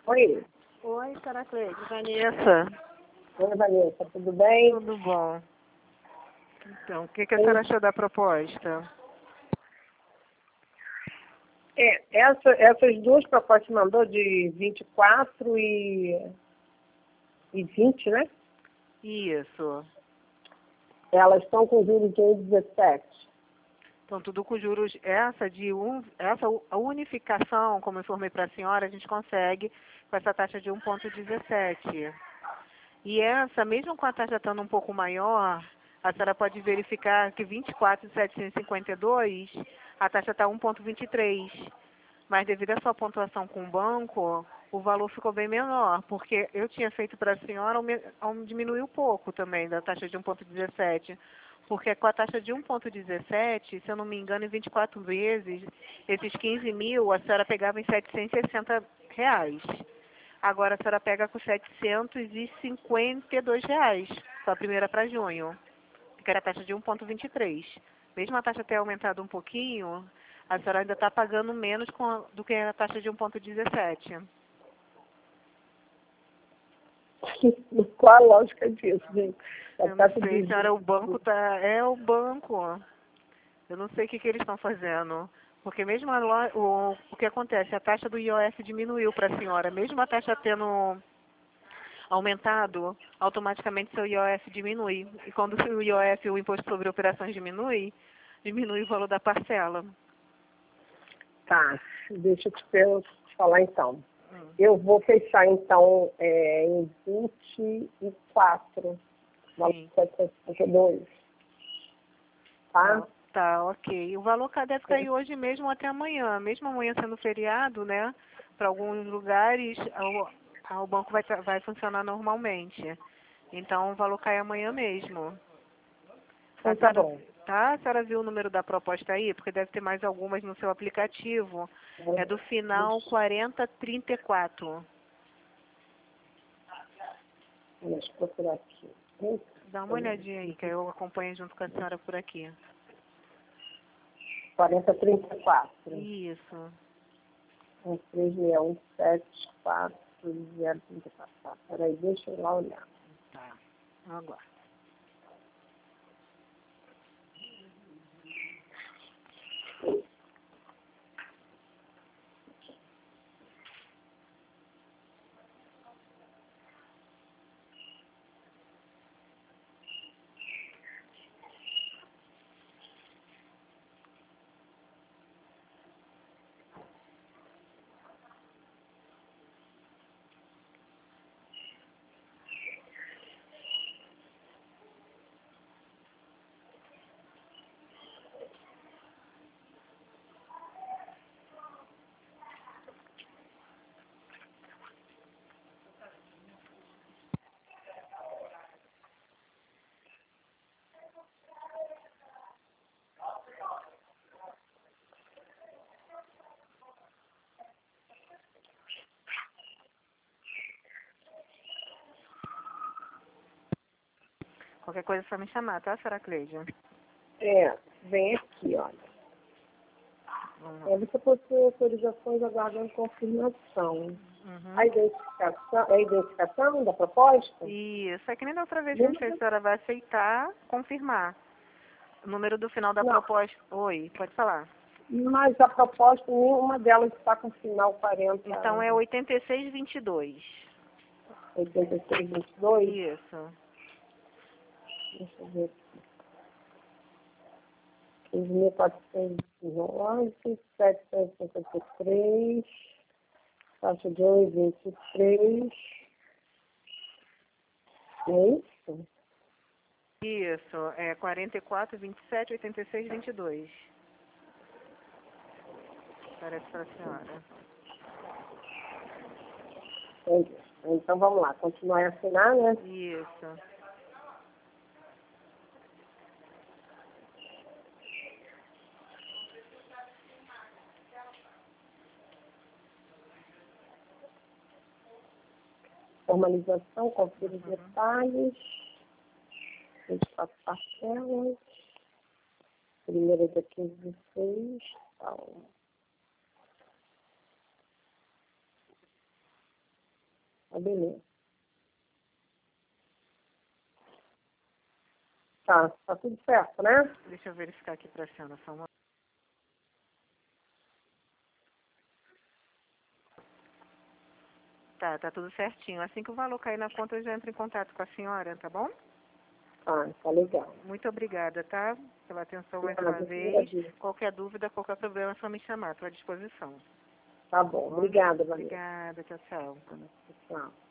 Oi. Oi, Saracleide, Vanessa. Oi, Vanessa, tudo bem? Tudo bom. Então, o que a senhora achou da proposta? Essas duas propostas mandou de 24 e 20, né? Isso. Elas estão com juros de 1,17. Então, tudo com juros, a unificação, como eu informei para a senhora, a gente consegue com essa taxa de 1,17. E essa, mesmo com a taxa estando um pouco maior, a senhora pode verificar que 24.752, a taxa está 1,23. Mas devido à sua pontuação com o banco, o valor ficou bem menor, porque eu tinha feito para a senhora, diminuiu pouco também da taxa de 1,17. Porque com a taxa de 1,17, se eu não me engano, em 24 vezes, esses 15 mil, a senhora pegava em R$ 760. Agora a senhora pega com R$ 752, só a primeira para junho, que era a taxa de 1,23. Mesmo a taxa ter aumentado um pouquinho, a senhora ainda está pagando menos do que a taxa de 1,17. Qual a lógica disso, gente? Eu não sei, senhora, o banco tá... É o banco. Eu não sei o que eles estão fazendo. Porque mesmo o que acontece, a taxa do IOF diminuiu para a senhora. Mesmo a taxa tendo aumentado, automaticamente seu IOF diminui. E quando o IOF, o Imposto sobre Operações, diminui o valor da parcela. Tá, deixa eu te falar então. Eu vou fechar então em 24, 752. Tá? Tá, ok. O valor deve cair hoje mesmo até amanhã. Mesmo amanhã sendo feriado, né? Para alguns lugares, o banco vai funcionar normalmente. Então, o valor cai amanhã mesmo. Então tá bom. Tá? A senhora viu o número da proposta aí? Porque deve ter mais algumas no seu aplicativo. É do final 4034. Deixa eu procurar aqui. Dá uma olhadinha aí, que eu acompanho junto com a senhora por aqui. 4034. Isso. 136174034. Peraí, deixa eu lá olhar. Tá. Aguardo. Qualquer coisa é só me chamar, tá, senhora Cleide? Vem aqui, olha. Você possui autorizações aguardando confirmação. A identificação da proposta? Isso, é que nem da outra vez que a gente fez, a senhora vai aceitar, confirmar. O número do final da proposta. Oi, pode falar. Mas a proposta, nenhuma delas está com final 40. Então é 8622. 8622? Isso. Deixa eu ver aqui. 15.411, 753, taxa de 1,23. É isso? Isso, é 44, 27, 86, 22. Parece para a senhora. Então vamos lá, continuar a assinar, né? Isso. Formalização, confira os detalhes. 24 parcelas. Primeira dia 15 de 6. Então, Tá, beleza. Tá tudo certo, né? Deixa eu verificar aqui para a senhora. Só uma... Tá tudo certinho. Assim que o valor cair na conta, eu já entro em contato com a senhora, tá bom? Tá legal. Muito obrigada, tá? Pela atenção mais Nada, uma vez. agradeço. Qualquer dúvida, qualquer problema, é só me chamar. Estou à disposição. Tá bom. Obrigada, Vanessa. Obrigada. Tchau, tchau. Tchau.